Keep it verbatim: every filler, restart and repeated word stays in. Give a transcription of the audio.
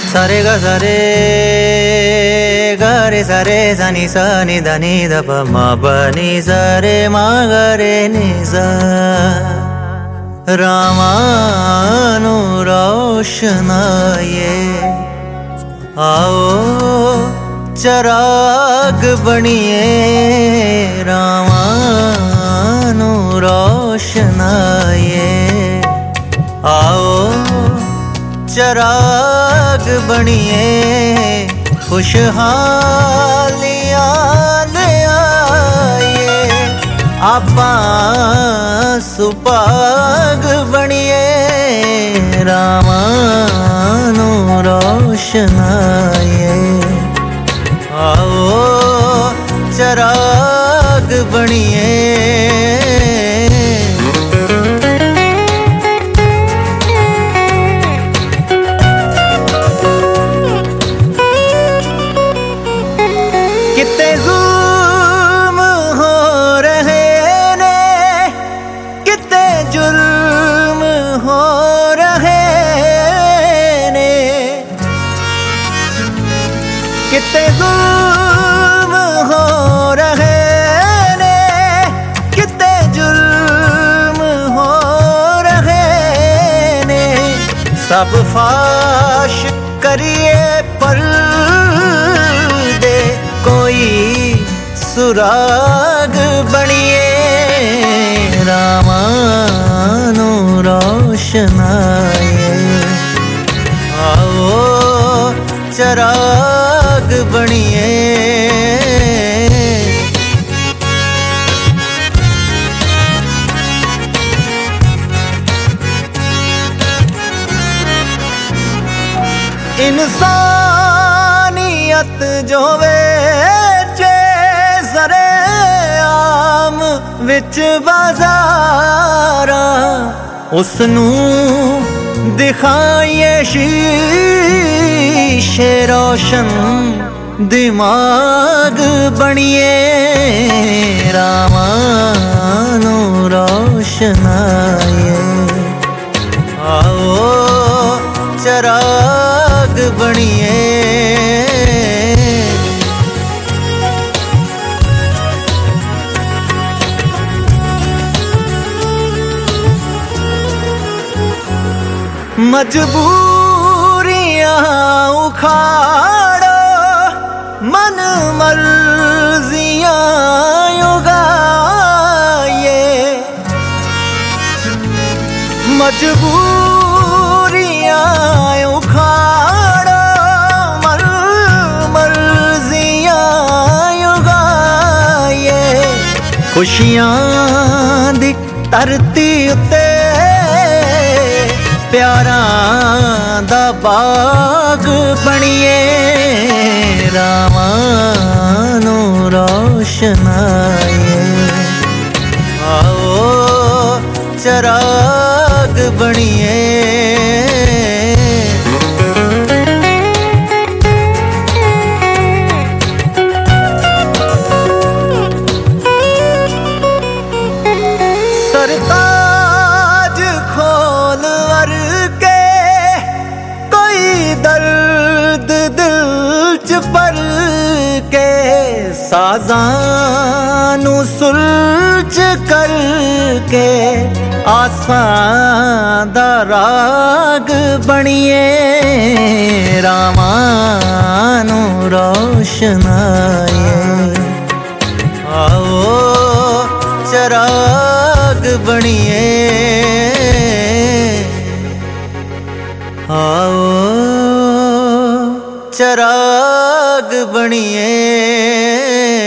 सारे ग सारे ग रे सारे सनी सा नि ध नि ध प म प नि सा रे म ग रे नि सा। रामानुरोशनाये आओ चराग बनिए, रामानुरोशनाये आओ चराग बनिए, खुशहालियाँ ले आइए, आपा सुपाग बनिए, रामानुरोशनाये आओ चराग बनिए। कितने जुल्म हो रहे ने, कितने जुल्म हो रहे ने, कितने जुल्म हो रहे ने, कितने जुल्म हो रहे ने, सब फाश करिए पर्दे, कोई सुराग बनिए, रामानुरोशनाये आओ चराग बनिए। इंसानियत जो वेचे सरे आम विच बाजारा, उसनू दिखाइए शीशे रोशन दिमाग बनिए, रामानुरोशनाये आओ चराग बनिए। मजबूरियाँ उखाड़ो, मन मर्जियाँ उगाइए, मजबूरियाँ उखाड़ो, मन मर्जियाँ उगाइए, खुशियाँ दी धरती उत्ते प्यारां दा बाग बनिए, रामानुरोशनाये आओ चराग बनिए। सरताज खोल वर के, कोई दर्द दिल च भर के, साज़ानू सुलझ करके, आसां दा राग बनिए, रामानुरोशनाये आओ चराग बनिए, आओ चराग बनिए।